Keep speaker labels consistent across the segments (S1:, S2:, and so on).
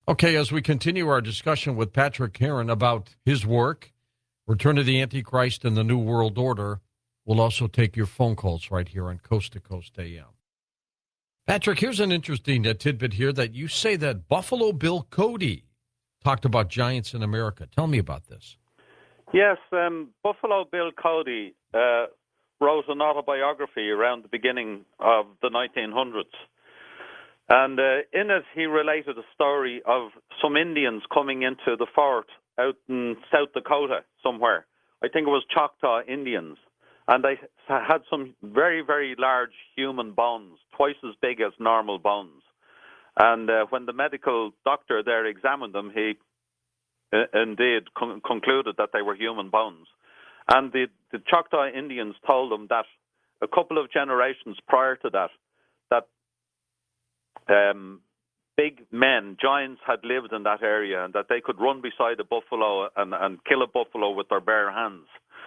S1: Okay, as we continue our discussion with Patrick Heron about his work, Return of the Antichrist and the New World Order, we'll also take your phone calls right here on Coast to Coast AM. Patrick, here's an interesting tidbit here that you say that Buffalo Bill Cody talked about giants in America. Tell me about this.
S2: Yes, Buffalo Bill Cody wrote an autobiography around the beginning of the 1900s. And in it, he related a story of some Indians coming into the fort out in South Dakota somewhere. I think it was Choctaw Indians. And they had some very, very large human bones, twice as big as normal bones. And when the medical doctor there examined them, he indeed concluded that they were human bones. And the Choctaw Indians told them that a couple of generations prior to that big men, giants, had lived in that area, and that they could run beside a buffalo and kill a buffalo with their bare hands.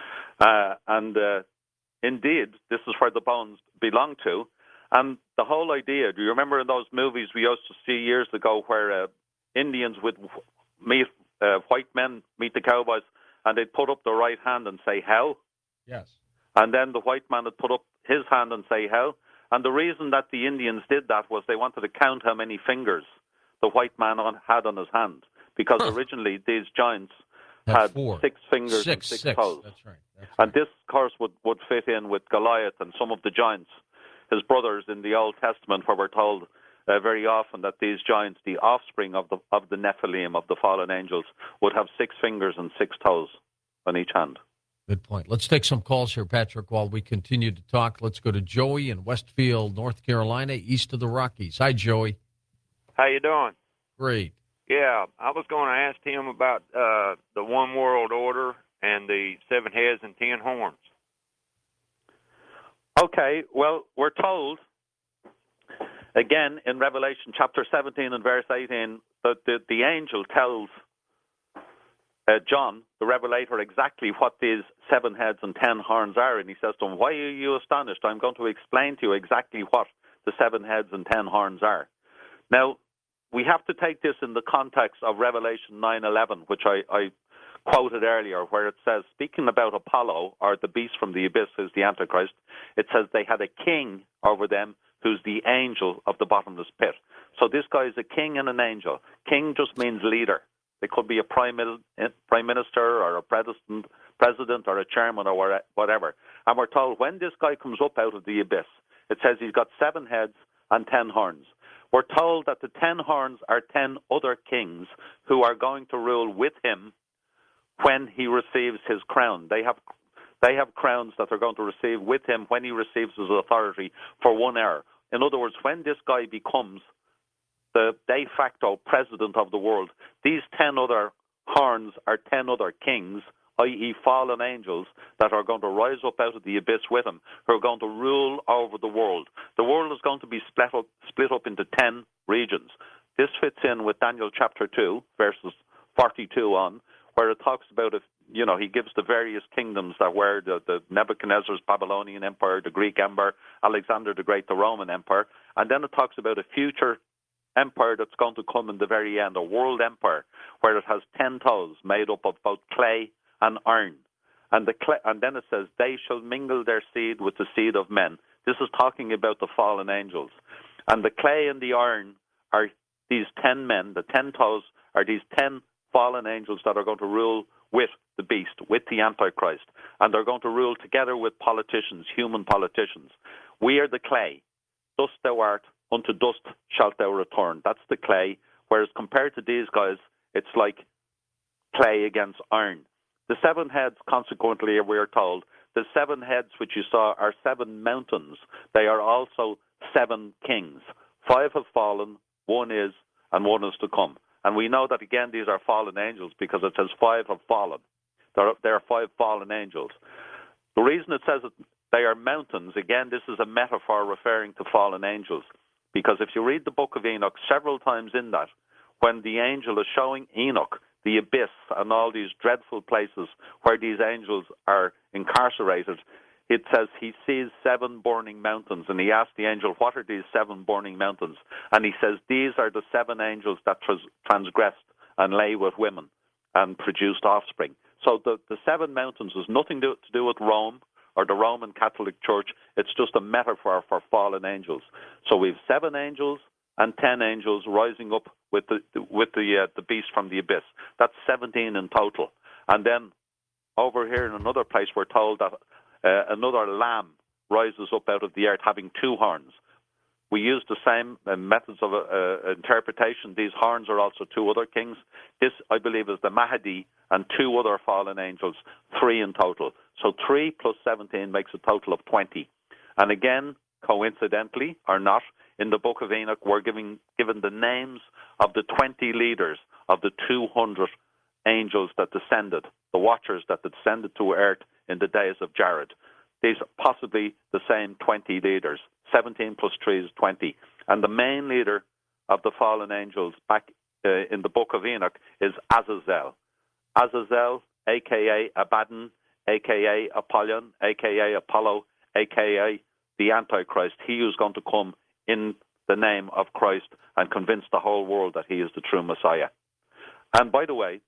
S2: Indeed, this is where the bones belong to. And the whole idea, do you remember in those movies we used to see years ago where Indians would meet white men, meet the cowboys, and they'd put up their right hand and say, "How?"
S1: Yes.
S2: And then the white man would put up his hand and say, "How?" And the reason that the Indians did that was they wanted to count how many fingers the white man had on his hand. Because originally these giants had 6 fingers and 6 toes.
S1: That's right.
S2: And this, of course, would fit in with Goliath and some of the giants, his brothers in the Old Testament, where we're told very often that these giants, the offspring of the Nephilim, of the fallen angels, would have 6 fingers and 6 toes on each hand.
S1: Good point. Let's take some calls here, Patrick, while we continue to talk. Let's go to Joey in Westfield, North Carolina, east of the Rockies. Hi, Joey.
S3: How you doing?
S1: Great.
S3: Yeah, I was going to ask him about the One World Order and the 7 heads and 10 horns.
S2: Okay, well, we're told, again, in Revelation chapter 17 and verse 18, that the angel tells John, the Revelator, exactly what these 7 heads and 10 horns are. And he says to him, "Why are you astonished? I'm going to explain to you exactly what the 7 heads and 10 horns are." Now, we have to take this in the context of Revelation 9:11, which I quoted earlier, where it says, speaking about Apollo, or the beast from the abyss, who's the Antichrist, it says they had a king over them who's the angel of the bottomless pit. So this guy is a king and an angel. King just means leader. It could be a prime minister or a president or a chairman or whatever. And we're told when this guy comes up out of the abyss, it says he's got 7 heads and 10 horns. We're told that the 10 horns are 10 other kings who are going to rule with him when he receives his crown. They have crowns that they're going to receive with him when he receives his authority for 1 hour. In other words, when this guy becomes the de facto president of the world, these 10 other horns are 10 other kings, i.e. fallen angels, that are going to rise up out of the abyss with him, who are going to rule over the world. The world is going to be split up into 10 regions. This fits in with Daniel chapter 2, verses 42 on, where it talks about, he gives the various kingdoms that were the Nebuchadnezzar's Babylonian Empire, the Greek Empire, Alexander the Great, the Roman Empire, and then it talks about a future empire that's going to come in the very end, a world empire, where it has 10 toes made up of both clay and iron. And then it says, they shall mingle their seed with the seed of men. This is talking about the fallen angels. And the clay and the iron are these 10 men. The 10 toes are these 10 fallen angels that are going to rule with the beast, with the Antichrist. And they're going to rule together with politicians, human politicians. We are the clay. Dust thou art, unto dust shalt thou return. That's the clay. Whereas compared to these guys, it's like clay against iron. The 7 heads, consequently, we are told, the 7 heads which you saw are 7 mountains. They are also 7 kings. 5 have fallen, 1 is, and 1 is to come. And we know that, again, these are fallen angels because it says 5 have fallen. There are 5 fallen angels. The reason it says that they are mountains, again, this is a metaphor referring to fallen angels. Because if you read the book of Enoch, several times in that, when the angel is showing Enoch the abyss and all these dreadful places where these angels are incarcerated, it says he sees 7 burning mountains, and he asked the angel, what are these 7 burning mountains? And he says, these are the 7 angels that transgressed and lay with women and produced offspring. So the 7 mountains has nothing to do with Rome or the Roman Catholic Church. It's just a metaphor for fallen angels. So we have 7 angels and 10 angels rising up with the beast from the abyss. That's 17 in total. And then over here in another place, we're told that another lamb rises up out of the earth having 2 horns. We use the same methods of interpretation. These horns are also 2 other kings. This, I believe, is the Mahdi and 2 other fallen angels, 3 in total. So 3 plus 17 makes a total of 20. And again, coincidentally or not, in the book of Enoch, we're given the names of the 20 leaders of the 200 angels that descended, the watchers that descended to earth in the days of Jared. These are possibly the same 20 leaders. 17 plus 3 is 20. And the main leader of the fallen angels back in the book of Enoch is Azazel. Azazel, a.k.a. Abaddon, a.k.a. Apollyon, a.k.a. Apollo, a.k.a. the Antichrist. He who's going to come in the name of Christ and convince the whole world that he is the true Messiah. And by the way,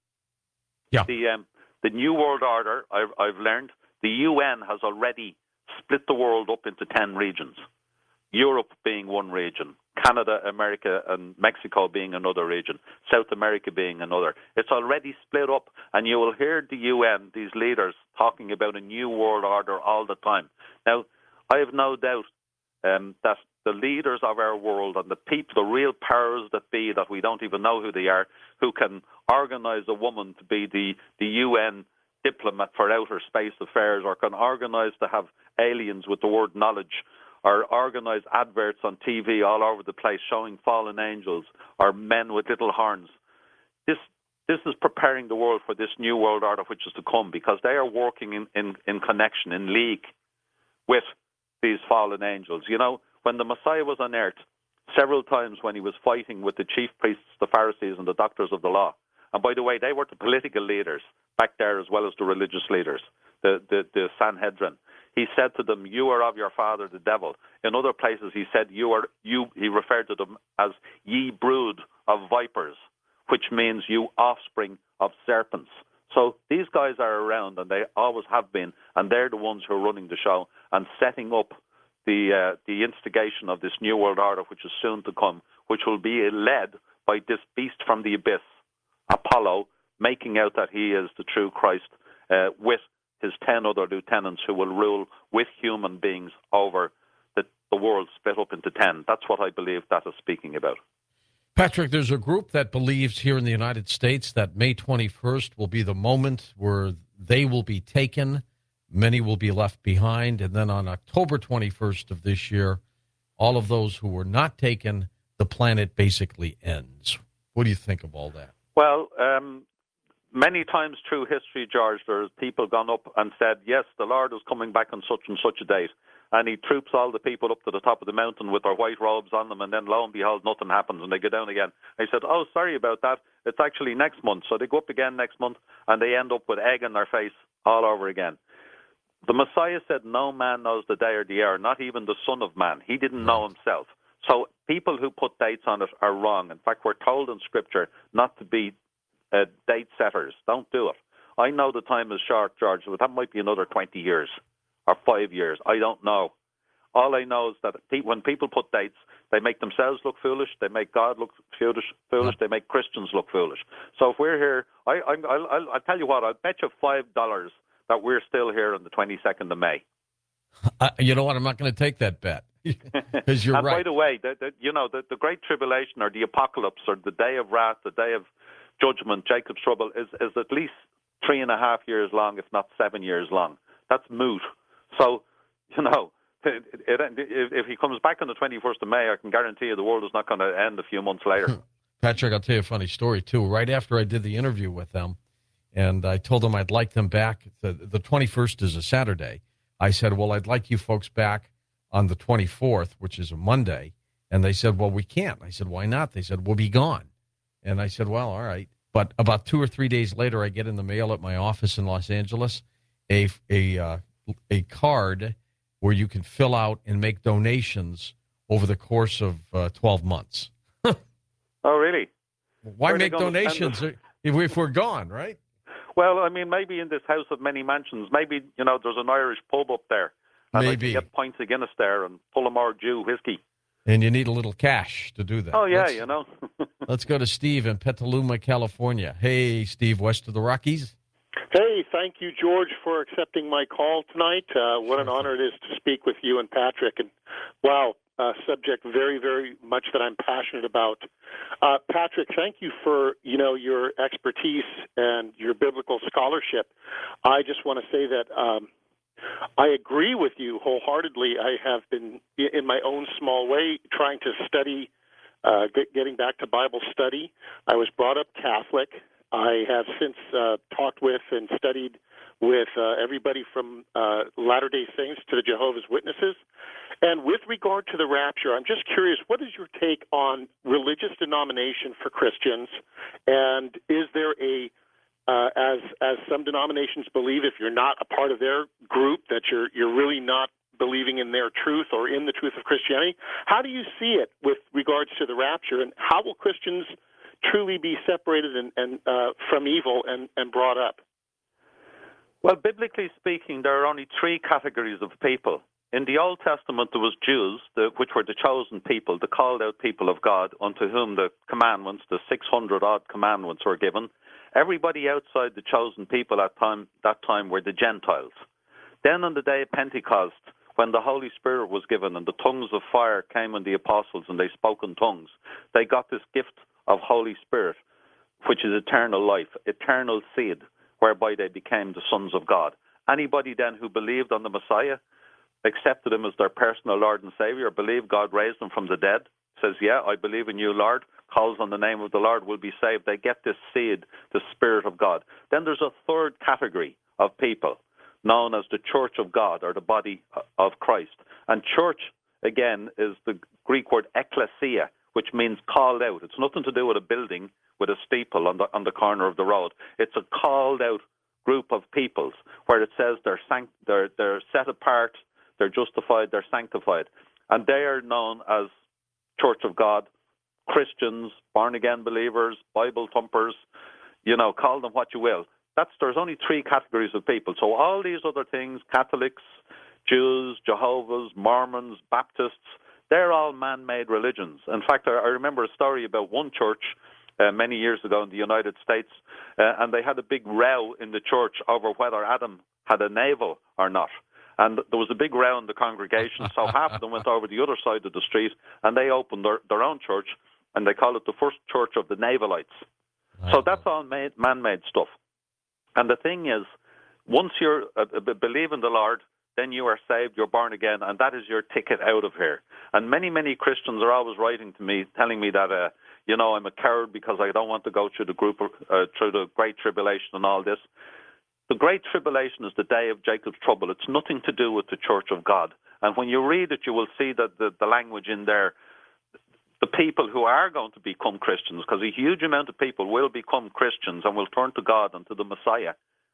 S2: the New World Order, I've learned, the UN has already split the world up into 10 regions. Europe being one region, Canada, America, and Mexico being another region, South America being another. It's already split up, and you will hear the UN, these leaders, talking about a new world order all the time. Now, I have no doubt that the leaders of our world and the people, the real powers that be, that we don't even know who they are, who can organize a woman to be the UN diplomat for outer space affairs, or can organize to have aliens with the word knowledge, or organize adverts on TV all over the place showing fallen angels or men with little horns. This is preparing the world for this new world order which is to come, because they are working in connection, in league with these fallen angels. You know, when the Messiah was on earth, several times when he was fighting with the chief priests, the Pharisees, and the doctors of the law, and by the way, they were the political leaders back there as well as the religious leaders, the Sanhedrin. He said to them, "You are of your father, the devil." In other places, he said, He referred to them as "ye brood of vipers," which means you offspring of serpents. So these guys are around, and they always have been, and they're the ones who are running the show and setting up the instigation of this new world order, which is soon to come, which will be led by this beast from the abyss, Apollo, making out that he is the true Christ, with his 10 other lieutenants who will rule with human beings over the world split up into 10. That's what I believe that is speaking about.
S1: Patrick, there's a group that believes here in the United States that May 21st will be the moment where they will be taken, many will be left behind, and then on October 21st of this year, all of those who were not taken, the planet basically ends. What do you think of all that?
S2: Well, many times through history, George, there's people gone up and said, yes, the Lord is coming back on such and such a date. And he troops all the people up to the top of the mountain with their white robes on them, and then lo and behold, nothing happens, and they go down again. I said, oh, sorry about that. It's actually next month. So they go up again next month, and they end up with egg in their face all over again. The Messiah said no man knows the day or the hour, not even the Son of Man. He didn't know himself. So people who put dates on it are wrong. In fact, we're told in Scripture not to be date setters. Don't do it. I know the time is short, George, but that might be another 20 years or 5 years. I don't know. All I know is that when people put dates, they make themselves look foolish, they make God look foolish, they make Christians look foolish. So if we're here, I'll tell you what, I'll bet you $5 that we're still here on the 22nd of May.
S1: You know what? I'm not going to take that bet. Because you're
S2: and
S1: right.
S2: By the way, the Great Tribulation or the Apocalypse or the Day of Wrath, the Day of Judgment, Jacob's Trouble, is at least 3.5 years long, if not 7 years long. That's moot. So, if he comes back on the 21st of May, I can guarantee you the world is not going to end a few months later.
S1: Patrick, I'll tell you a funny story, too. Right after I did the interview with them, and I told them I'd like them back, the 21st is a Saturday. I said, well, I'd like you folks back on the 24th, which is a Monday. And they said, well, we can't. I said, why not? They said, we'll be gone. And I said, well, all right. But about 2 or 3 days later, I get in the mail at my office in Los Angeles a a card where you can fill out and make donations over the course of 12 months.
S2: Oh, really?
S1: Why
S2: Where are they
S1: make
S2: gonna spend
S1: donations
S2: it?
S1: if we're gone, right?
S2: Well, I mean, maybe in this house of many mansions, maybe, there's an Irish pub up there. And I can
S1: Maybe.
S2: get pints of Guinness there and Tullamore Dew whiskey.
S1: And you need a little cash to do that.
S2: Oh, yeah,
S1: Let's go to Steve in Petaluma, California. Hey, Steve, west of the Rockies.
S4: Hey, thank you, George, for accepting my call tonight. What an honor it is to speak with you and Patrick. And wow, subject very, very much that I'm passionate about. Patrick, thank you for your expertise and your biblical scholarship. I just want to say that I agree with you wholeheartedly. I have been, in my own small way, trying to study, getting back to Bible study. I was brought up Catholic. I have since talked with and studied with everybody from Latter-day Saints to the Jehovah's Witnesses. And with regard to the rapture, I'm just curious, what is your take on religious denomination for Christians? And is there as some denominations believe, if you're not a part of their group, that you're really not believing in their truth or in the truth of Christianity? How do you see it with regards to the rapture, and how will Christians truly be separated and from evil and brought up?
S2: Well, biblically speaking, there are only three categories of people. In the Old Testament, there was Jews, which were the chosen people, the called out people of God, unto whom the commandments, the 600-odd commandments were given. Everybody outside the chosen people at that time were the Gentiles. Then on the day of Pentecost, when the Holy Spirit was given and the tongues of fire came on the apostles and they spoke in tongues, they got this gift of Holy Spirit, which is eternal life, eternal seed, whereby they became the sons of God. Anybody then who believed on the Messiah, accepted him as their personal Lord and Savior, believed God raised him from the dead, says, yeah, I believe in you, Lord, calls on the name of the Lord, will be saved. They get this seed, the Spirit of God. Then there's a third category of people known as the Church of God, or the body of Christ. And church, again, is the Greek word ekklesia, which means called out. It's nothing to do with a building with a steeple on the corner of the road. It's a called out group of peoples where it says they're set apart, they're justified, they're sanctified. And they are known as Church of God, Christians, born-again believers, Bible thumpers, call them what you will. There's only three categories of people. So all these other things, Catholics, Jews, Jehovah's, Mormons, Baptists, they're all man-made religions. In fact, I remember a story about one church many years ago in the United States, and they had a big row in the church over whether Adam had a navel or not. And there was a big row in the congregation, so half of them went over the other side of the street, and they opened their own church, and they call it the First Church of the Navalites. So that's all man-made stuff. And the thing is, once you're believe in the Lord, then you are saved, you're born again, and that is your ticket out of here. And many, many Christians are always writing to me, telling me that, I'm a coward because I don't want to go through through the Great Tribulation and all this. The Great Tribulation is the day of Jacob's trouble. It's nothing to do with the Church of God. And when you read it, you will see that the language in there, the people who are going to become Christians, because a huge amount of people will become Christians and will turn to God and to the Messiah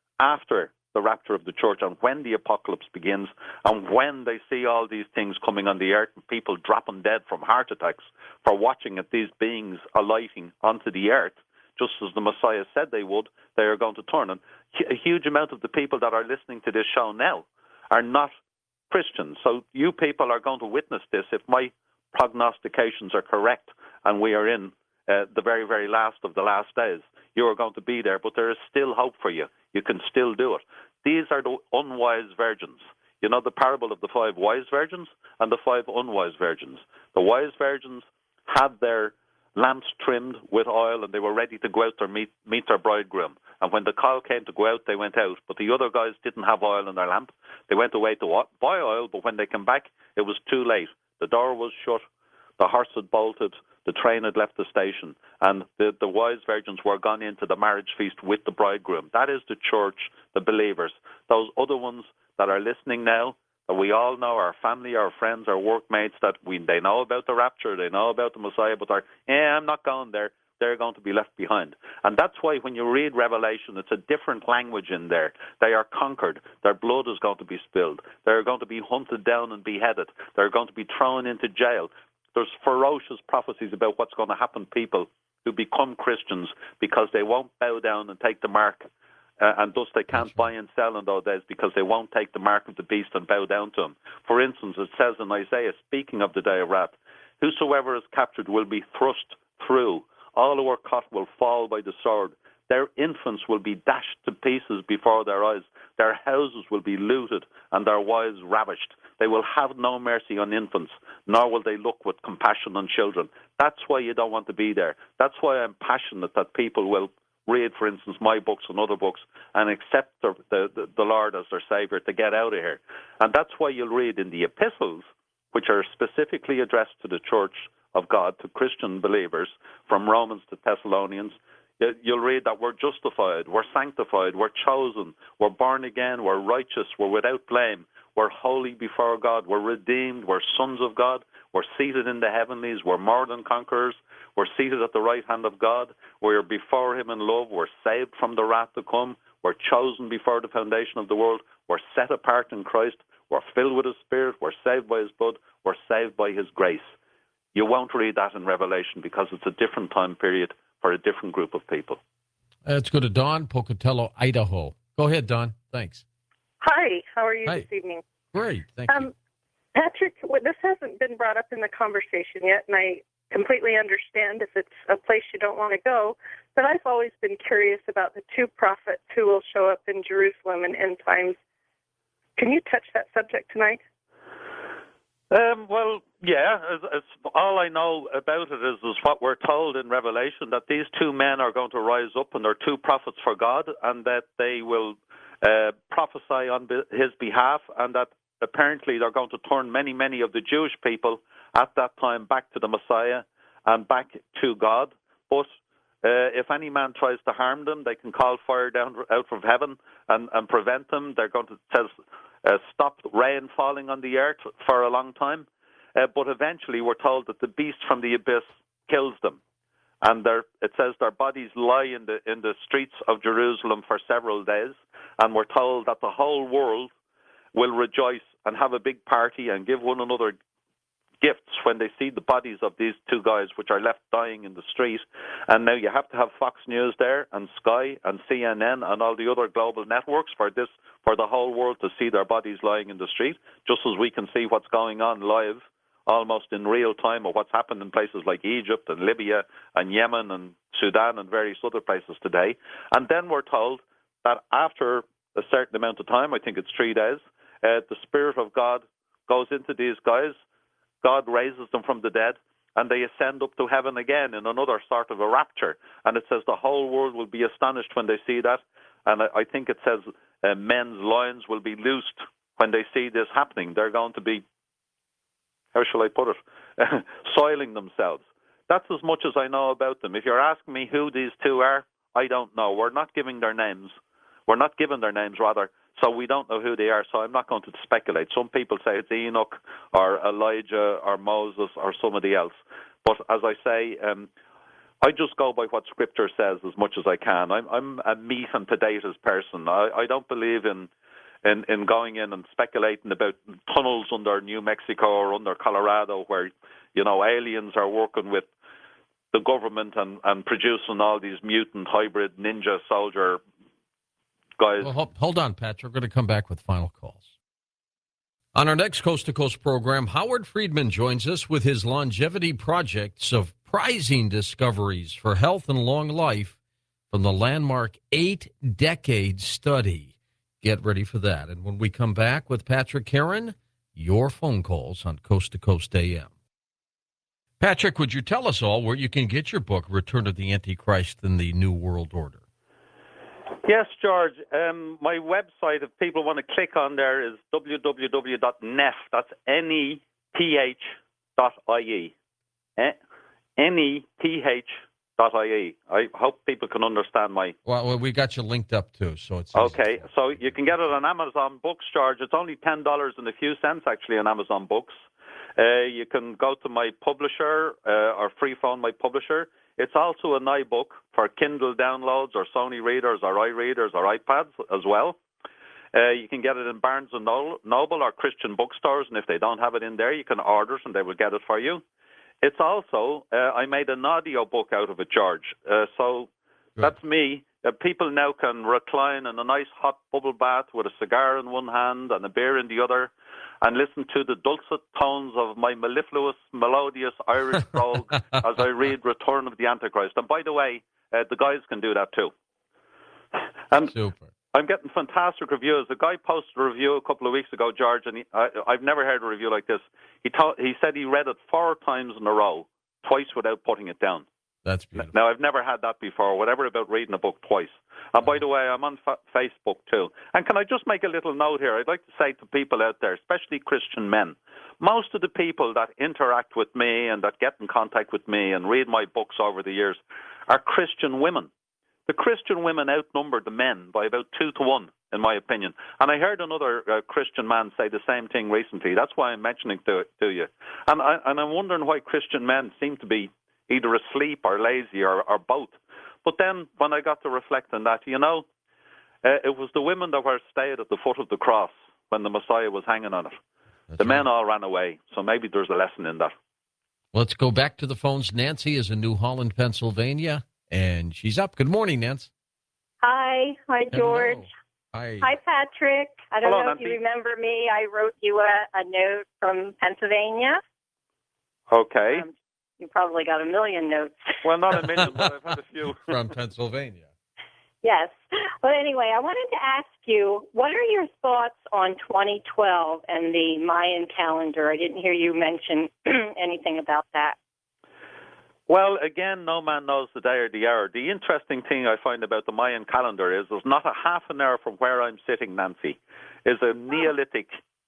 S2: after the rapture of the church and when the apocalypse begins and when they see all these things coming on the earth and people dropping dead from heart attacks for watching at these beings alighting onto the earth, just as the Messiah said they would, they are going to turn. And a huge amount of the people that are listening to this show now are not Christians. So you people are going to witness this if my prognostications are correct and we are in the very, very last of the last days. You are going to be there, but there is still hope for you. You can still do it. These are the unwise virgins. You know the parable of the 5 wise virgins and the 5 unwise virgins. The wise virgins had their lamps trimmed with oil and they were ready to go out to meet their bridegroom. And when the call came to go out, they went out. But the other guys didn't have oil in their lamp. They went away to buy oil, but when they came back, it was too late. The door was shut, the horse had bolted, the train had left the station, and the wise virgins were gone into the marriage feast with the bridegroom. That is the church, the believers. Those other ones that are listening now, that we all know, our family, our friends, our workmates, they know about the rapture, they know about the Messiah, but I'm not going there. they're going to be left behind. And that's why when you read Revelation, it's a different language in there. They are conquered. Their blood is going to be spilled. They're going to be hunted down and beheaded. They're going to be thrown into jail. There's ferocious prophecies about what's going to happen to people who become Christians because they won't bow down and take the mark. And thus they can't buy and sell in those days because they won't take the mark of the beast and bow down to him. For instance, it says in Isaiah, speaking of the day of wrath, whosoever is captured will be thrust through. All who are caught will fall by the sword. Their infants will be dashed to pieces before their eyes. Their houses will be looted and their wives ravished. They will have no mercy on infants, nor will they look with compassion on children. That's why you don't want to be there. That's why I'm passionate that people will read, for instance, my books and other books and accept the Lord as their Savior to get out of here. And that's why you'll read in the epistles, which are specifically addressed to the Church of God, to Christian believers, from Romans to Thessalonians, you'll read that we're justified, we're sanctified, we're chosen, we're born again, we're righteous, we're without blame, we're holy before God, we're redeemed, we're sons of God, we're seated in the heavenlies, we're more than conquerors, we're seated at the right hand of God, we're before him in love, we're saved from the wrath to come, we're chosen before the foundation of the world, we're set apart in Christ, we're filled with his Spirit, we're saved by his blood, we're saved by his grace. You won't read that in Revelation because it's a different time period for a different group of people.
S1: Let's go to Don, Pocatello, Idaho. Go ahead, Don. Thanks.
S5: Hi, how are you
S1: Hi.
S5: this evening?
S1: Great, thank you.
S5: Patrick, this hasn't been brought up in the conversation yet, and I completely understand if it's a place you don't want to go, but I've always been curious about the two prophets who will show up in Jerusalem in end times. Can you touch that subject tonight?
S2: Well, yeah. It's all I know about it is what we're told in Revelation, that these two men are going to rise up and they're two prophets for God, and that they will prophesy on his behalf, and that apparently they're going to turn many, many of the Jewish people at that time back to the Messiah and back to God. But if any man tries to harm them, they can call fire down out from heaven and prevent them. They're going to stop rain falling on the earth for a long time. But eventually we're told that the beast from the abyss kills them. And it says their bodies lie in the streets of Jerusalem for several days. And we're told that the whole world will rejoice and have a big party and give one another gifts when they see the bodies of these two guys which are left dying in the street. And now you have to have Fox News there and Sky and CNN and all the other global networks for the whole world to see their bodies lying in the street, just as we can see what's going on live almost in real time of what's happened in places like Egypt and Libya and Yemen and Sudan and various other places today. And then we're told that after a certain amount of time, I think it's 3 days, the Spirit of God goes into these guys, God raises them from the dead, and they ascend up to heaven again in another sort of a rapture. And it says the whole world will be astonished when they see that. And I think it says men's loins will be loosed when they see this happening. They're going to be, how shall I put it, soiling themselves. That's as much as I know about them. If you're asking me who these two are, I don't know. We're not giving their names. We're not given their names, rather. So we don't know who they are, so I'm not going to speculate. Some people say it's Enoch or Elijah or Moses or somebody else. But as I say, I just go by what Scripture says as much as I can. I'm a meat and potatoes person. I don't believe in going in and speculating about tunnels under New Mexico or under Colorado where, aliens are working with the government and producing all these mutant hybrid ninja soldier guys.
S1: Well, hold on, Patrick. We're going to come back with final calls. On our next Coast to Coast program, Howard Friedman joins us with his longevity project, surprising discoveries for health and long life from the landmark 8-decade study. Get ready for that. And when we come back with Patrick Heron, your phone calls on Coast to Coast AM. Patrick, would you tell us all where you can get your book, Return of the Antichrist and the New World Order?
S2: Yes, George. My website, if people want to click on there, is www.neth. That's NETH.ie. NETH.ie. I hope people can understand my...
S1: Well, we got you linked up, too, so it's...
S2: Okay, so you can get it on Amazon Books, George. It's only $10 and a few cents, actually, on Amazon Books. You can go to my publisher or free phone my publisher. It's also an iBook for Kindle downloads or Sony readers or iReaders or iPads as well. You can get it in Barnes & Noble or Christian bookstores, and if they don't have it in there, you can order it and they will get it for you. It's also, I made an audio book out of it, George. So
S1: Good.
S2: that's me. People now can recline in a nice hot bubble bath with a cigar in one hand and a beer in the other and listen to the dulcet tones of my mellifluous, melodious Irish brogue as I read Return of the Antichrist. And by the way, the guys can do that too. And
S1: Super.
S2: I'm getting fantastic reviews. A guy posted a review a couple of weeks ago, George, and I've never heard a review like this. He said he read it 4 times in a row, twice without putting it down.
S1: That's beautiful.
S2: Now, I've never had that before, whatever about reading a book twice. And by the way, I'm on Facebook too. And can I just make a little note here? I'd like to say to people out there, especially Christian men, most of the people that interact with me and that get in contact with me and read my books over the years are Christian women. The Christian women outnumber the men by about 2 to 1, in my opinion. And I heard another Christian man say the same thing recently. That's why I'm mentioning it to you. And I'm wondering why Christian men seem to be either asleep or lazy or both. But then when I got to reflect on that, it was the women that were stayed at the foot of the cross when the Messiah was hanging on it.
S1: That's
S2: the men
S1: right.
S2: all ran away. So maybe there's a lesson in that.
S1: Let's go back to the phones. Nancy is in New Holland, Pennsylvania, and she's up. Good morning, Nancy.
S6: Hi, George.
S1: Hello.
S6: Hi, Patrick. I don't
S2: Hello,
S6: know if
S2: Nancy.
S6: you remember me. I wrote you a note from Pennsylvania.
S2: Okay.
S6: You probably got a million notes.
S2: Well, not a million, but I've had a few.
S1: From Pennsylvania.
S6: Yes. But anyway, I wanted to ask you, what are your thoughts on 2012 and the Mayan calendar? I didn't hear you mention anything about that.
S2: Well, again, no man knows the day or the hour. The interesting thing I find about the Mayan calendar is there's not a half an hour from where I'm sitting, Nancy, is a Neolithic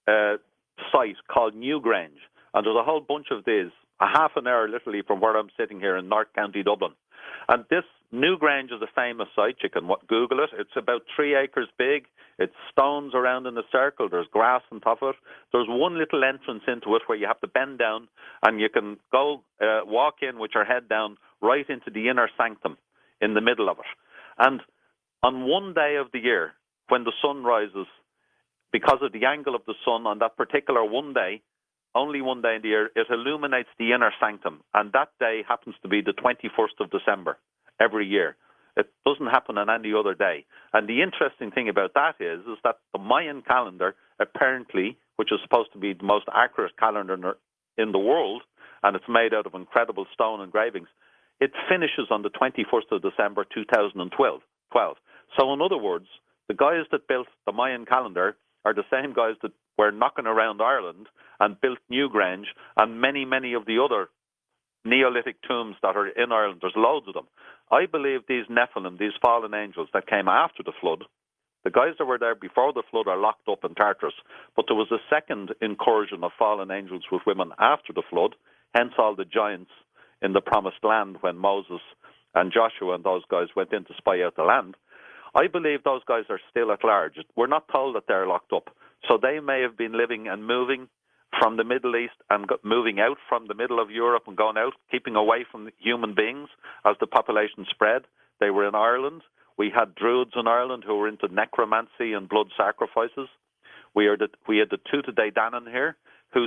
S2: site called Newgrange. And there's a whole bunch of these, a half an hour literally from where I'm sitting here in North County, Dublin. And this Newgrange is a famous site. You can Google it. It's about 3 acres big. It's stones around in a circle. There's grass on top of it. There's one little entrance into it where you have to bend down, and you can go walk in with your head down right into the inner sanctum in the middle of it. And on one day of the year, when the sun rises, because of the angle of the sun on that particular one day, only one day in the year, it illuminates the inner sanctum. And that day happens to be the 21st of December every year. It doesn't happen on any other day. And the interesting thing about that is that the Mayan calendar, apparently, which is supposed to be the most accurate calendar in the world, and it's made out of incredible stone engravings, it finishes on the 21st of December 2012. So in other words, the guys that built the Mayan calendar are the same guys that were knocking around Ireland and built Newgrange and many, many of the other Neolithic tombs that are in Ireland. There's loads of them. I believe these Nephilim, these fallen angels that came after the flood, the guys that were there before the flood are locked up in Tartarus. But there was a second incursion of fallen angels with women after the flood, hence all the giants in the promised land when Moses and Joshua and those guys went in to spy out the land. I believe those guys are still at large. We're not told that they're locked up. So they may have been living and moving from the Middle East and moving out from the middle of Europe and going out, keeping away from human beings as the population spread. They were in Ireland. We had Druids in Ireland who were into necromancy and blood sacrifices. We had the Tuatha Dé Danann here, who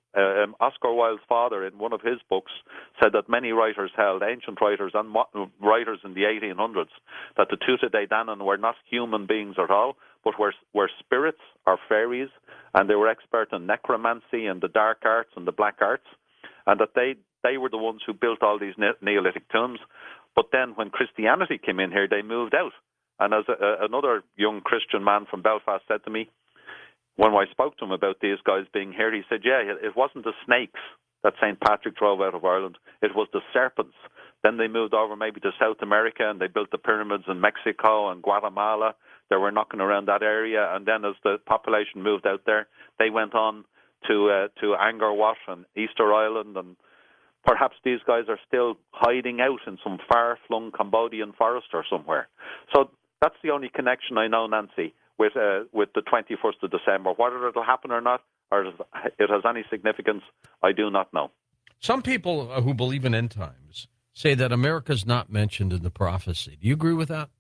S2: Oscar Wilde's father in one of his books said that many writers held, ancient writers and writers in the 1800s, that the Tuatha Dé Danann were not human beings at all, but were spirits or fairies, and they were expert in necromancy and the dark arts and the black arts, and that they were the ones who built all these Neolithic tombs. But then when Christianity came in here, they moved out. And as another young Christian man from Belfast said to me, when I spoke to him about these guys being here, he said, yeah, it wasn't the snakes that St. Patrick drove out of Ireland, it was the serpents. Then they moved over maybe to South America and they built the pyramids in Mexico and Guatemala. They were knocking around that area, and then as the population moved out there, they went on to Angkor Wat and Easter Island, and perhaps these guys are still hiding out in some far-flung Cambodian forest or somewhere. So that's the only connection I know, Nancy, with the 21st of December. Whether it'll happen or not, or it has any significance, I do not know.
S1: Some people who believe in end times say that America's not mentioned in the prophecy. Do you agree with that?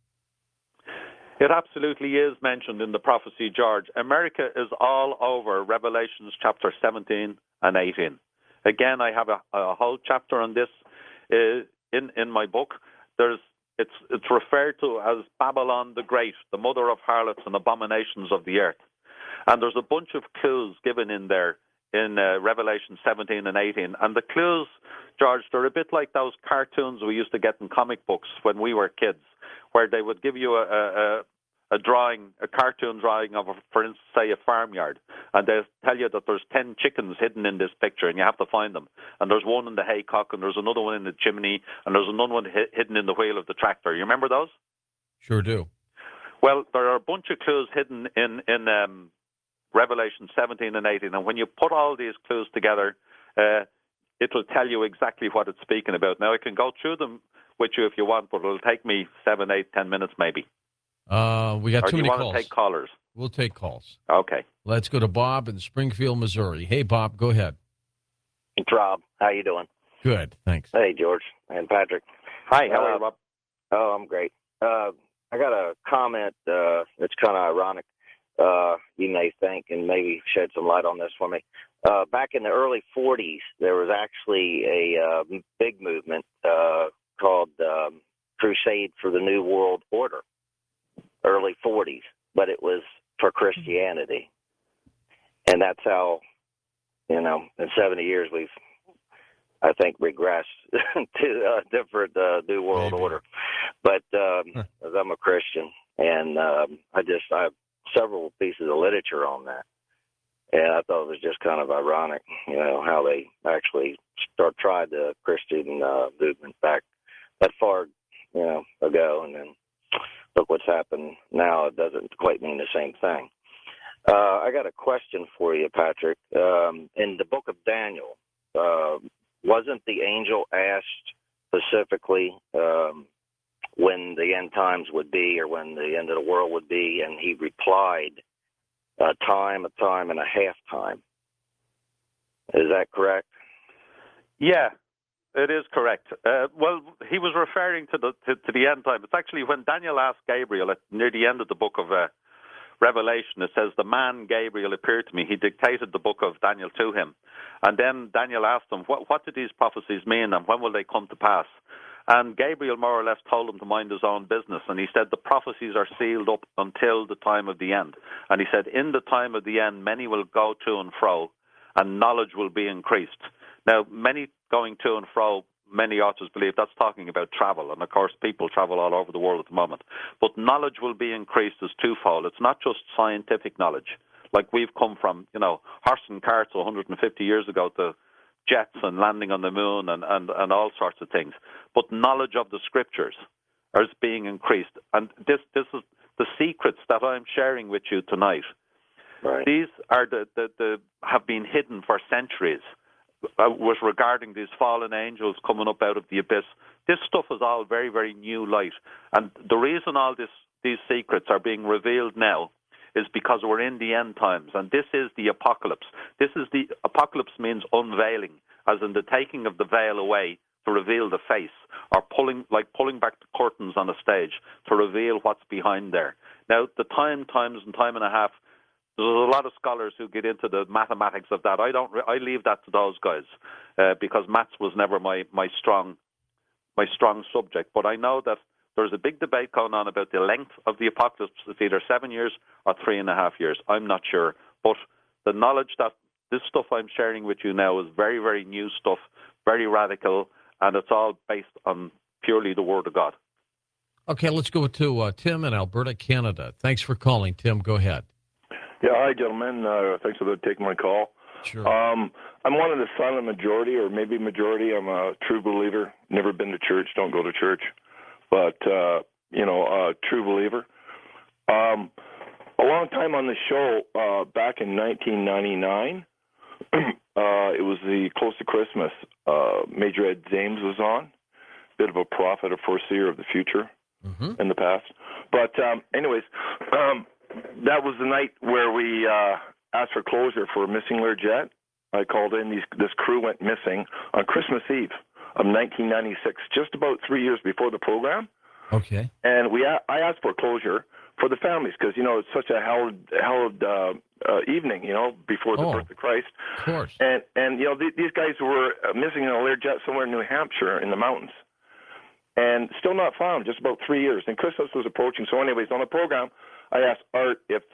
S2: It absolutely is mentioned in the prophecy, George. America is all over Revelations chapter 17 and 18. Again, I have a whole chapter on this in my book. It's referred to as Babylon the Great, the mother of harlots and abominations of the earth. And there's a bunch of clues given in there in Revelation 17 and 18. And the clues, George, they're a bit like those cartoons we used to get in comic books when we were kids, where they would give you a cartoon drawing of, for instance, say a farmyard, and they tell you that there's 10 chickens hidden in this picture, and you have to find them. And there's one in the haycock, and there's another one in the chimney, and there's another one hidden in the wheel of the tractor. You remember those?
S1: Sure do.
S2: Well, there are a bunch of clues hidden in Revelation 17 and 18, and when you put all these clues together, it will tell you exactly what it's speaking about. Now, I can go through them with you if you want, but it'll take me 7, 8, 10 minutes maybe.
S1: We got too many calls.
S2: Or do you want to take callers?
S1: We'll take calls.
S2: Okay.
S1: Let's go to Bob in Springfield, Missouri. Hey, Bob, go ahead.
S7: It's Rob. How you doing?
S1: Good, thanks.
S7: Hey, George and Patrick.
S2: Hi, how are you, Rob?
S7: Oh, I'm great. I got a comment that's kind of ironic. You may think, and maybe shed some light on this for me. Back in the early 40s, there was actually a big movement called Crusade for the New World Order. Early 40s, but it was for Christianity. And that's how, in 70 years, we've, I think, regressed to a different New World Order. But as I'm a Christian, and I have several pieces of literature on that. And I thought it was just kind of ironic, how they actually tried the Christian movement back that far, ago, and then look what's happened now. It doesn't quite mean the same thing. I got a question for you, Patrick. In the book of Daniel, wasn't the angel asked specifically when the end times would be or when the end of the world would be? And he replied, a time, and a half time. Is that correct?
S2: Yeah. It is correct. Well, he was referring to the end time. It's actually when Daniel asked Gabriel near the end of the book of Revelation, it says, the man Gabriel appeared to me. He dictated the book of Daniel to him. And then Daniel asked him, what did these prophecies mean and when will they come to pass? And Gabriel more or less told him to mind his own business. And he said, the prophecies are sealed up until the time of the end. And he said, in the time of the end, many will go to and fro, and knowledge will be increased. Now, many going to and fro, many authors believe that's talking about travel. And, of course, people travel all over the world at the moment. But knowledge will be increased as twofold. It's not just scientific knowledge. Like we've come from, horse and carts 150 years ago to jets and landing on the moon and all sorts of things. But knowledge of the scriptures is being increased. And this is the secrets that I'm sharing with you tonight.
S7: Right.
S2: These are the have been hidden for centuries. Was regarding these fallen angels coming up out of the abyss. This stuff is all very, very new light. And the reason all these secrets are being revealed now is because we're in the end times. And this is the apocalypse. Apocalypse means unveiling, as in the taking of the veil away to reveal the face, or pulling back the curtains on a stage to reveal what's behind there. Now, the times and time and a half, there's a lot of scholars who get into the mathematics of that. I leave that to those guys because maths was never my strong subject. But I know that there's a big debate going on about the length of the apocalypse. It's either 7 years or 3.5 years. I'm not sure. But the knowledge that this stuff I'm sharing with you now is very, very new stuff, very radical, and it's all based on purely the Word of God.
S1: Okay, let's go to Tim in Alberta, Canada. Thanks for calling, Tim. Go ahead.
S8: Yeah, hi, gentlemen. Thanks for taking my call.
S1: Sure.
S8: I'm one of the silent majority, or maybe majority. I'm a true believer. Never been to church. Don't go to church. But, a true believer. A long time on the show, back in 1999, it was the close to Christmas. Major Ed James was on. Bit of a prophet, a foreseer of the future in the past. But anyways, that was the night where we asked for closure for a missing Learjet. I called in. This crew went missing on Christmas Eve. of 1996, just about 3 years before the program.
S1: Okay.
S8: And I asked for closure for the families because, it's such a hallowed evening, before the birth of Christ.
S1: Of course.
S8: And these guys were missing in a Learjet somewhere in New Hampshire in the mountains. And still not found, just about 3 years. And Christmas was approaching. So anyways, on the program, I asked Art if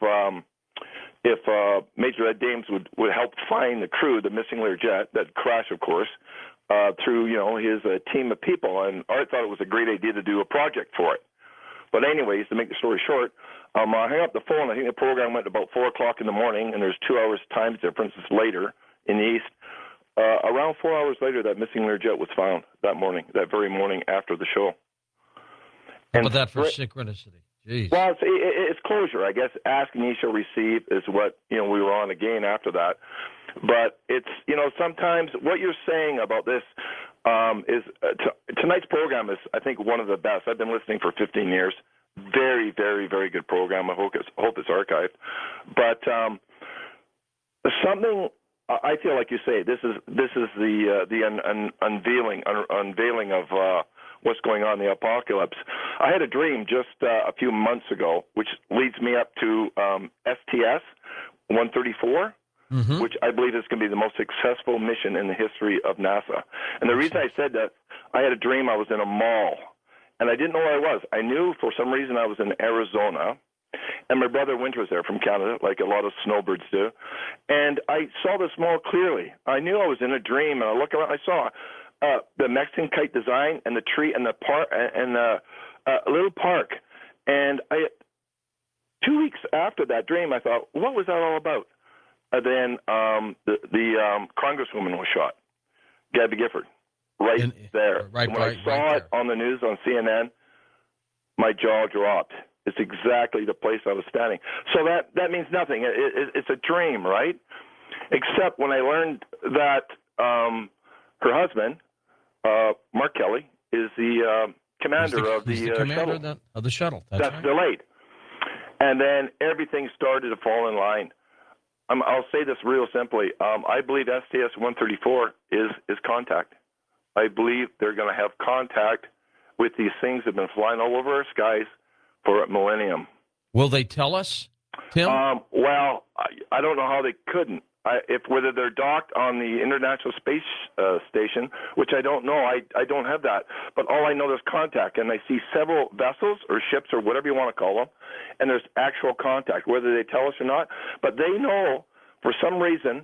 S8: Major Ed Dames would help find the crew, the missing Learjet, that crashed, of course, through, his team of people. And Art thought it was a great idea to do a project for it. But anyways, to make the story short, I hung up the phone. I think the program went about 4 o'clock in the morning, and there's 2 hours time difference. It's later in the east. Around 4 hours later, that missing Learjet was found that very morning after the show.
S1: How about that for synchronicity? Jeez.
S8: Well, it's closure, I guess. Ask and ye shall receive is what, we were on again after that. But it's, sometimes what you're saying about this is tonight's program is, I think, one of the best. I've been listening for 15 years. Very, very, very good program. I hope it's archived. But something I feel like you say, this is the unveiling of what's going on in the apocalypse. I had a dream just a few months ago, which leads me up to STS-134, which I believe is going to be the most successful mission in the history of NASA. And the reason I said that, I had a dream I was in a mall, and I didn't know where I was. I knew for some reason I was in Arizona, and my brother Winter was there from Canada, like a lot of snowbirds do. And I saw this mall clearly. I knew I was in a dream, and I looked around, I saw the Mexican kite design and the tree and the park and a little park. And 2 weeks after that dream, I thought, what was that all about? And then the Congresswoman was shot, Gabby Gifford, right there. When I saw it on the news on CNN, my jaw dropped. It's exactly the place I was standing. So that means nothing. It's a dream, right? Except when I learned that her husband, Mark Kelly, is the commander of the shuttle.
S1: Of the shuttle.
S8: That's right. Delayed. And then everything started to fall in line. I'll say this real simply. I believe STS-134 is contact. I believe they're going to have contact with these things that have been flying all over our skies for a millennium.
S1: Will they tell us, Tim?
S8: Well, I don't know how they couldn't. Whether they're docked on the International Space Station, which I don't know. I don't have that. But all I know, there's contact. And I see several vessels or ships or whatever you want to call them, and there's actual contact, whether they tell us or not. But they know, for some reason,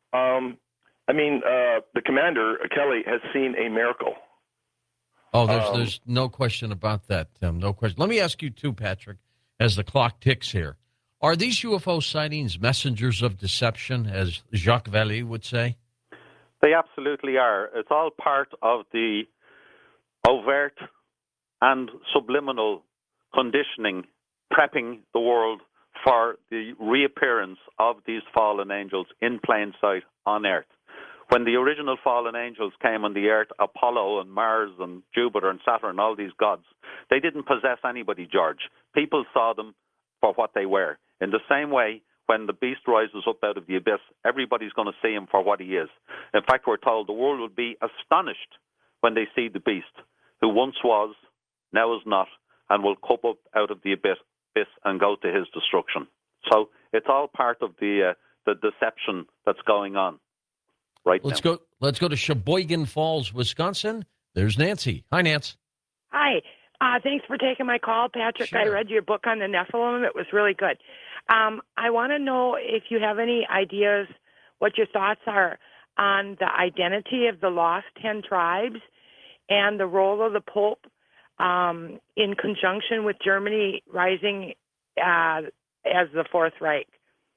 S8: the commander, Kelly, has seen a miracle.
S1: Oh, there's no question about that, Tim. No question. Let me ask you, too, Patrick, as the clock ticks here. Are these UFO sightings messengers of deception, as Jacques Vallée would say?
S2: They absolutely are. It's all part of the overt and subliminal conditioning, prepping the world for the reappearance of these fallen angels in plain sight on Earth. When the original fallen angels came on the Earth, Apollo and Mars and Jupiter and Saturn, all these gods, they didn't possess anybody, George. People saw them for what they were. In the same way, when the beast rises up out of the abyss, everybody's going to see him for what he is. In fact, we're told the world will be astonished when they see the beast, who once was, now is not, and will come up out of the abyss and go to his destruction. So it's all part of the deception that's going on right now.
S1: Let's go to Sheboygan Falls, Wisconsin. There's Nancy. Hi, Nancy.
S9: Hi. Thanks for taking my call, Patrick.
S1: Sure.
S9: I read your book on the Nephilim. It was really good. I want to know if you have any ideas, what your thoughts are on the identity of the lost 10 tribes and the role of the Pope in conjunction with Germany rising as the Fourth Reich.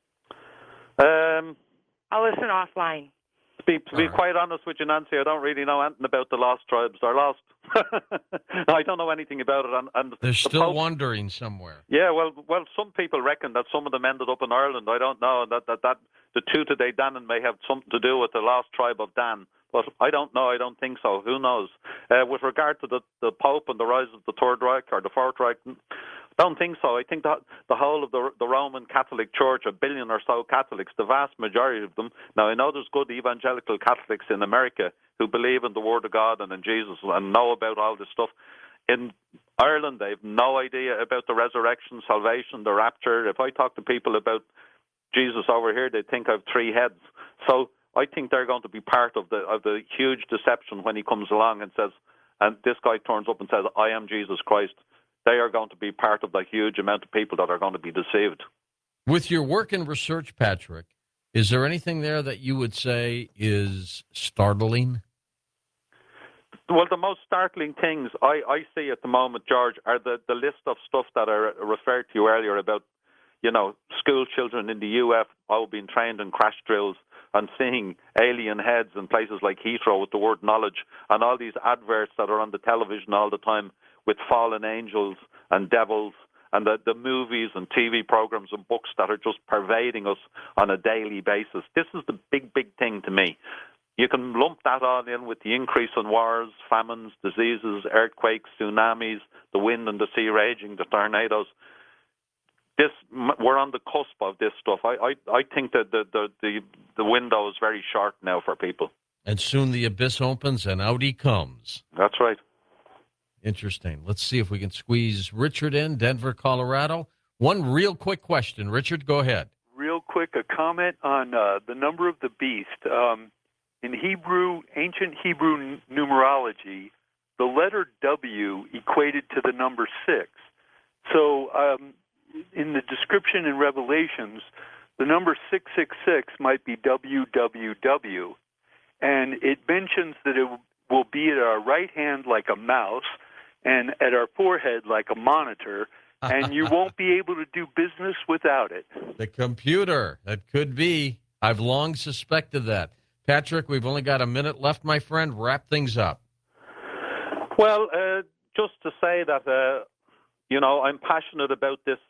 S9: I'll listen offline.
S2: To be quite honest with you, Nancy, I don't really know anything about the lost tribes. They're lost. I don't know anything about it. And
S1: they're still wandering somewhere.
S2: Yeah, well, some people reckon that some of them ended up in Ireland. I don't know. That the Tuatha De Danann may have something to do with the lost tribe of Dan But I don't know. I don't think so. Who knows? With regard to the Pope and the rise of the Third Reich or the Fourth Reich, I don't think so. I think that the whole of the Roman Catholic Church, 1 billion or so Catholics, the vast majority of them. Now, I know there's good evangelical Catholics in America who believe in the Word of God and in Jesus and know about all this stuff. In Ireland, they have no idea about the resurrection, salvation, the rapture. If I talk to people about Jesus over here, they think I have 3 heads. So I think they're going to be part of the huge deception when he comes along and says, and this guy turns up and says, I am Jesus Christ. They are going to be part of the huge amount of people that are going to be deceived.
S1: With your work and research, Patrick, is there anything there that you would say is startling?
S2: Well, the most startling things I see at the moment, George, are the list of stuff that I referred to earlier about, school children in the UF all being trained in crash drills and seeing alien heads in places like Heathrow with the word knowledge, and all these adverts that are on the television all the time with fallen angels and devils, and the movies and TV programs and books that are just pervading us on a daily basis. This is the big, big thing to me. You can lump that all in with the increase in wars, famines, diseases, earthquakes, tsunamis, the wind and the sea raging, the tornadoes. We're on the cusp of this stuff. I think that the window is very short now for people.
S1: And soon the abyss opens and out he comes.
S2: That's right.
S1: Interesting. Let's see if we can squeeze Richard in, Denver, Colorado. One real quick question. Richard, go ahead.
S10: Real quick, a comment on the number of the beast. In Hebrew, ancient Hebrew numerology, the letter W equated to the number 6. So in the description in Revelations, the number 666 might be WWW, and it mentions that it will be at our right hand like a mouse and at our forehead like a monitor, and you won't be able to do business without it.
S1: The computer. That could be. I've long suspected that. Patrick, we've only got a minute left, my friend. Wrap things up.
S2: Well, just to say that, I'm passionate about this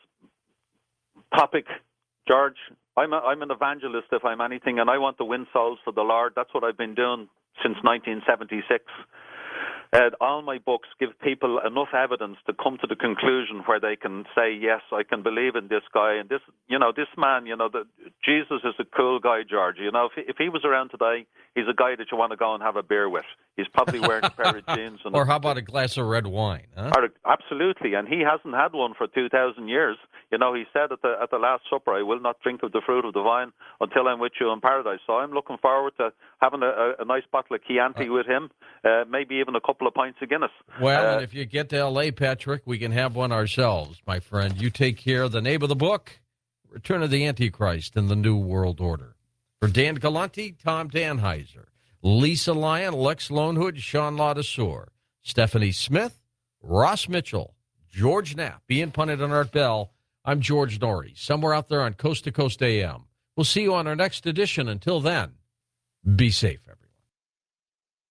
S2: topic, George. I'm an evangelist, if I'm anything, and I want to win souls for the Lord. That's what I've been doing since 1976. All my books give people enough evidence to come to the conclusion where they can say, yes, I can believe in this guy. And this man, Jesus is a cool guy, George. If he was around today, he's a guy that you want to go and have a beer with. He's probably wearing a pair of jeans.
S1: Or how about a glass of red wine? Huh?
S2: Absolutely. And he hasn't had one for 2,000 years. He said at the Last Supper, I will not drink of the fruit of the vine until I'm with you in paradise. So I'm looking forward to having a nice bottle of Chianti with him, maybe even a couple of pints of Guinness.
S1: Well, and if you get to L.A., Patrick, we can have one ourselves, my friend. You take care. The name of the book, Return of the Antichrist and the New World Order. For Dan Galante, Tom Danheiser, Lisa Lyon, Lex Lonehood, Sean Ladesseur, Stephanie Smith, Ross Mitchell, George Knapp, Ian Punnett, and Art Bell, I'm George Norrie, somewhere out there on Coast to Coast AM. We'll see you on our next edition. Until then, be safe, everyone.